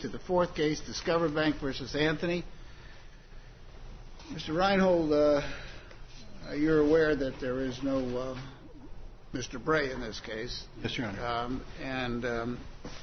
to the fourth case, Discover Bank versus Anthony. Mr. Reinhold, you're aware that there is no Mr. Bray in this case. Yes, Your Honor.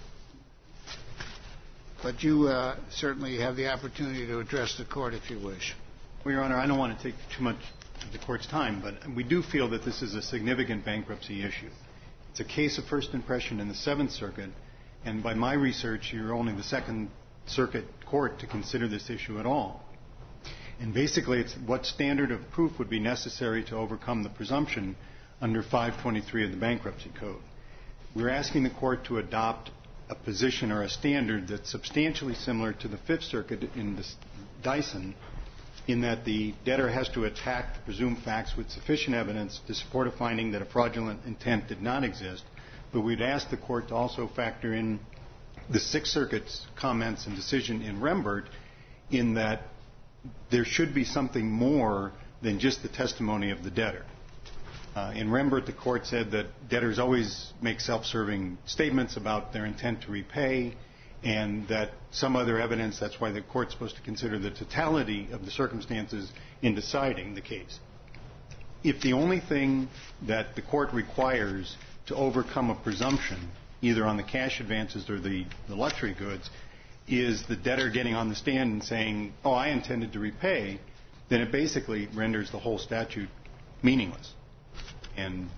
But you certainly have the opportunity to address the court if you wish. Well, Your Honor, I don't want to take too much of the court's time, but we do feel that this is a significant bankruptcy issue. It's a case of first impression in the Seventh Circuit, and by my research, you're only the Second Circuit court to consider this issue at all. And basically, it's what standard of proof would be necessary to overcome the presumption under 523 of the Bankruptcy Code. We're asking the court to adopt a position or a standard that's substantially similar to the Fifth Circuit in Dyson, in that the debtor has to attack the presumed facts with sufficient evidence to support a finding that a fraudulent intent did not exist. But we'd ask the court to also factor in the Sixth Circuit's comments and decision in Rembert, in that there should be something more than just the testimony of the debtor. In Rembert, the court said that debtors always make self-serving statements about their intent to repay, and that some other evidence, that's why the court's supposed to consider the totality of the circumstances in deciding the case. If the only thing that the court requires to overcome a presumption, either on the cash advances or the luxury goods, is the debtor getting on the stand and saying, oh, I intended to repay, then it basically renders the whole statute meaningless. And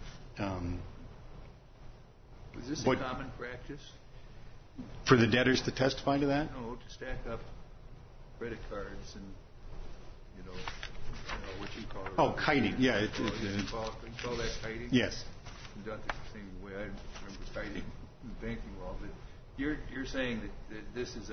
is this a common practice? For the debtors to testify to that? No, to stack up credit cards and, what you call it. Oh, kiting, yeah. You call that kiting? Yes. Conducted the same way I remember kiting in banking law. But you're saying that this is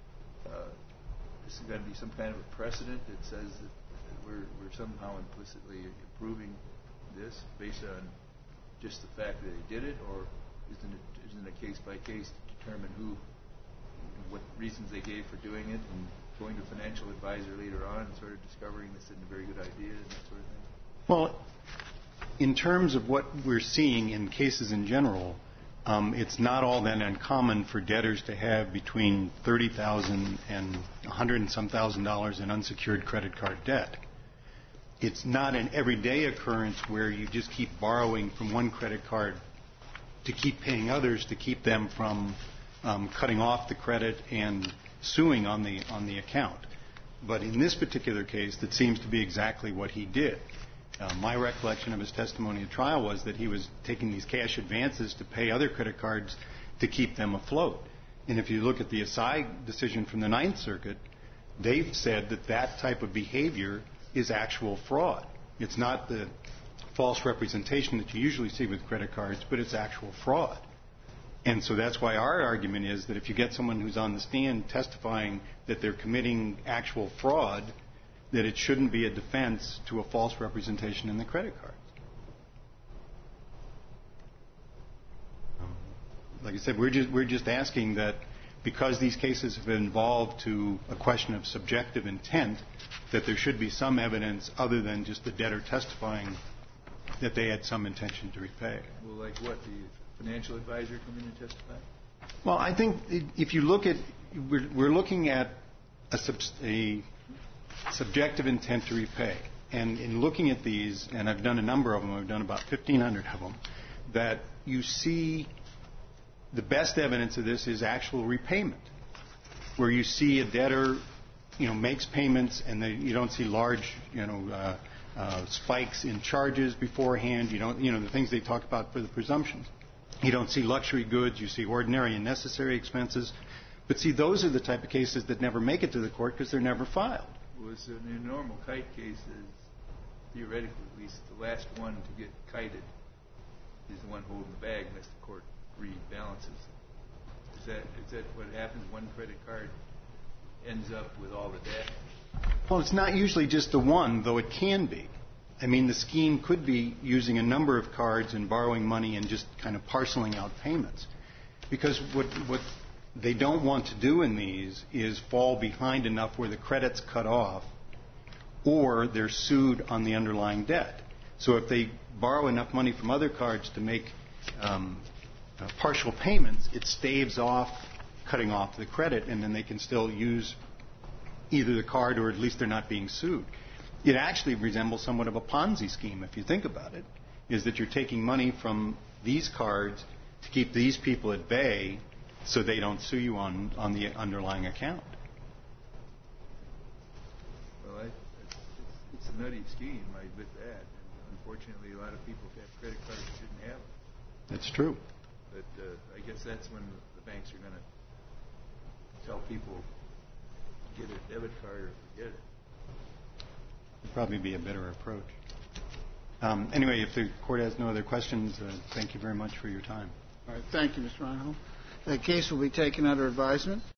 got to be some kind of a precedent that says that we're somehow implicitly approving this based on just the fact that they did it, or isn't it a case by case to determine what reasons they gave for doing it, and going to a financial advisor later on and sort of discovering this isn't a very good idea and that sort of thing? Well, in terms of what we're seeing in cases in general, it's not all that uncommon for debtors to have between $30,000 and $100 and some thousand in unsecured credit card debt. It's not an everyday occurrence where you just keep borrowing from one credit card to keep paying others to keep them from cutting off the credit and suing on the account. But in this particular case, that seems to be exactly what he did. My recollection of his testimony at trial was that he was taking these cash advances to pay other credit cards to keep them afloat. And if you look at the Asai decision from the Ninth Circuit, they've said that that type of behavior is actual fraud. It's not the false representation that you usually see with credit cards, but it's actual fraud. And so that's why our argument is that if you get someone who's on the stand testifying that they're committing actual fraud, that it shouldn't be a defense to a false representation in the credit cards. Like I said, we're just asking that because these cases have involved to a question of subjective intent, that there should be some evidence other than just the debtor testifying that they had some intention to repay. Well, like what, the financial advisor come in and testify? Well, I think if you look at, we're looking at a subjective intent to repay. And in looking at these, and I've done a number of them, I've done about 1,500 of them, that you see the best evidence of this is actual repayment, where you see a debtor, makes payments and you don't see large, spikes in charges beforehand. You don't, the things they talk about for the presumptions. You don't see luxury goods. You see ordinary and necessary expenses. But see, those are the type of cases that never make it to the court because they're never filed. Well, in a normal kite case, theoretically at least, the last one to get kited is the one holding the bag unless the court rebalances. Is that what happens? One credit card ends up with all the debt? Well, it's not usually just the one, though it can be. I mean, the scheme could be using a number of cards and borrowing money and just kind of parceling out payments. Because what they don't want to do in these is fall behind enough where the credit's cut off or they're sued on the underlying debt. So if they borrow enough money from other cards to make partial payments, it staves off cutting off the credit, and then they can still use either the card or at least they're not being sued. It actually resembles somewhat of a Ponzi scheme, if you think about it, is that you're taking money from these cards to keep these people at bay so they don't sue you on the underlying account. Well, it's a nutty scheme, I admit that. And unfortunately, a lot of people have credit cards that shouldn't have them. That's true. But I guess that's when the banks are going to tell people, get a debit card or forget it. It'd probably be a better approach. Anyway, if the court has no other questions, thank you very much for your time. All right. Thank you, Mr. Reinhold. The case will be taken under advisement.